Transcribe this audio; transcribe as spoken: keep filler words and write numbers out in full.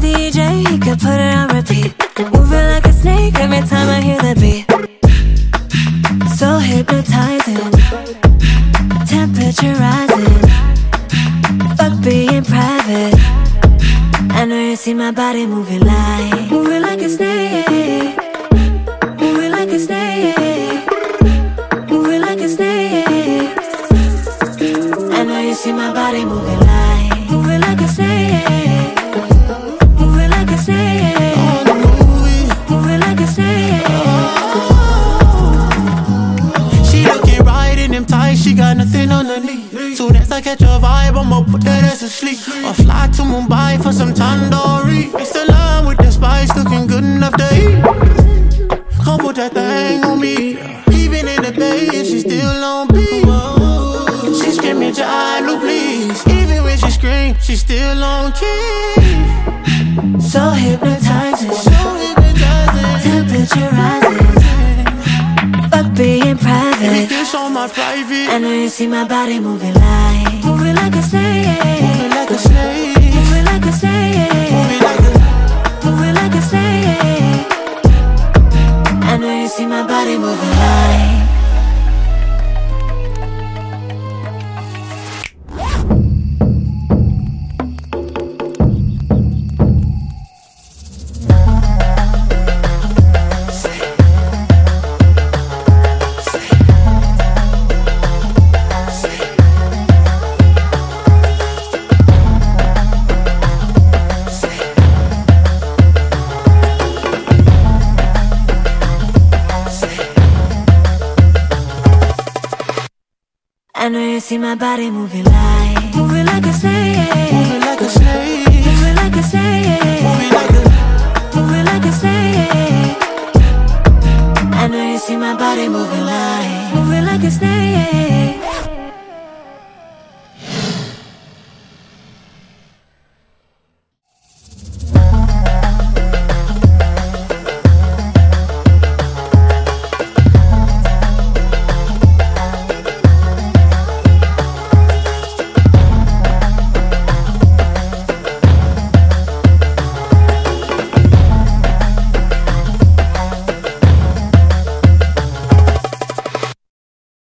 D J, he could put it on repeat. Moving like a snake every time I hear the beat. So hypnotizing, temperature rising. Fuck being private. I know you see my body moving like, moving like a snake, moving like a snake, moving like a snake. I know you see my body moving like, moving like a snake, moving like a snake, moving like a snake. She looking right in them tights, she got nothing underneath. Soon as I catch a vibe, I'ma put that ass to sleep. Or fly to Mumbai for some tandoori. It's the line with the spice, looking good enough to eat. Come put that thing on me. Even in the bay, and she still on beat. She screaming, Jalo, please. Even when she scream, she still on key. So hypnotizing, So hypnotizing. temperature rising. Fuck being private. This on my private. I know you see my body moving like, moving like a snake, Moving like a snake. moving like a snake, Moving like a moving like a snake. I know you see my body moving like. I know you see my body moving like.